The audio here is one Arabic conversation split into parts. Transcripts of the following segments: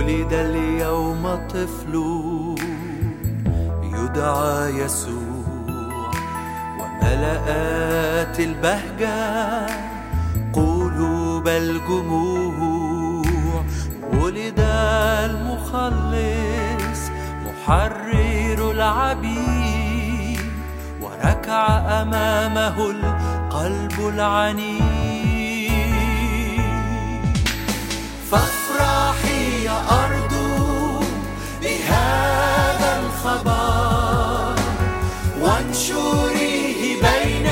ولد اليوم طفل يدعى يسوع، وملأت البهجة قلوب الجموع. ولد المخلص محرر العبيد، وركع أمامه القلب العنيد. فافرحي يا أرض بهذا الخبر، وانشريه بين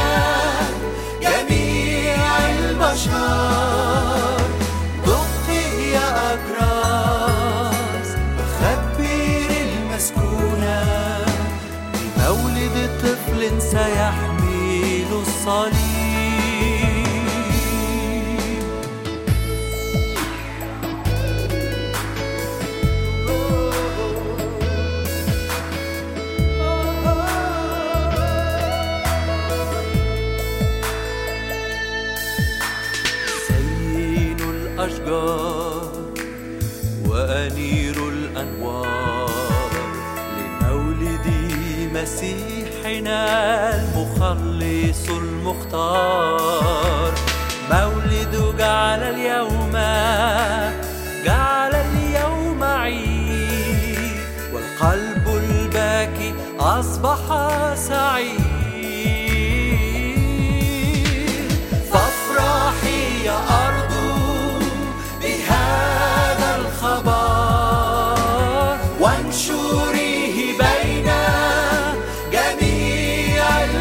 جميع البشر. دقي يا أجراس وخبر المسكونة، بمولد طفل سيحمل الصليب. الأشجار وأنير الأنوار، لمولد مسيحنا المخلص المختار. مولد جعل اليوم عيد، والقلب الباكي أصبح سعيد. فافرحي يا أرض بهذا الخبر، وانشريه بين جميع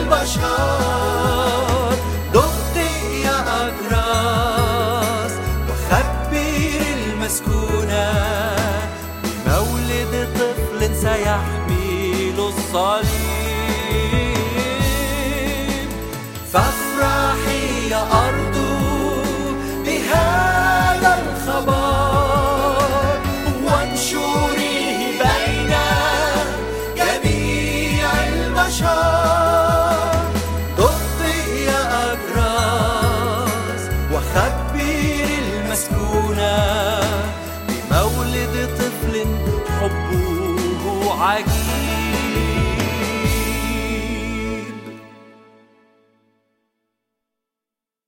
البشر. دقي يا أجراس وخبر المسكونة، بمولد طفل سيحمل الصليب. فافرحي يا أرض بهذا الخبر، وانشريه بين جميع البشر. دقي يا أجراس وخبر المسكونة، بمولد طفل حبه عجيب.